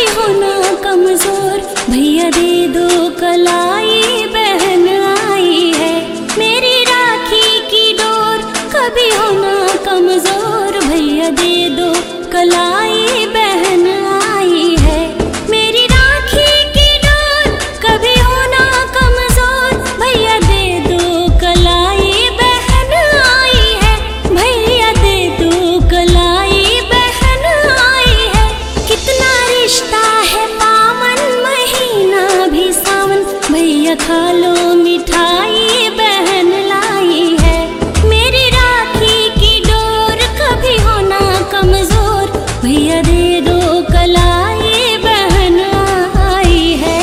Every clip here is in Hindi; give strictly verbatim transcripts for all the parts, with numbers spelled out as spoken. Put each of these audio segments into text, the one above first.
कभी होना कमजोर, भैया दे दो कलाई बहन आई है। मेरी राखी की डोर कभी होना कमजोर, भैया दे दो कलाई बहन आई है। मेरी राखी की डोर कभी होना कमजोर, भैया दे दो कलाई बहन आई है। भैया दे दो कलाई बहन आई है। कितना रिश्ता है पावन, महीना भी सावन, भैया खा लो मिठाई बहन लाई है। मेरी राखी की डोर कभी होना कमजोर, भैया दे दो कलाई बहन आई है।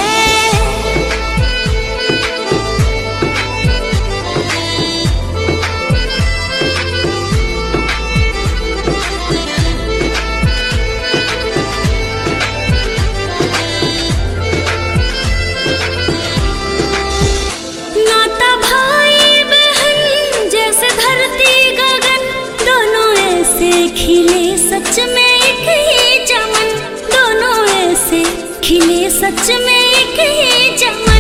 नाता भाई बहन जैसे धरती गगन, दोनों ऐसे खिले सच में एक ही चमन, दोनों ऐसे खिले सच में एक ही चमन।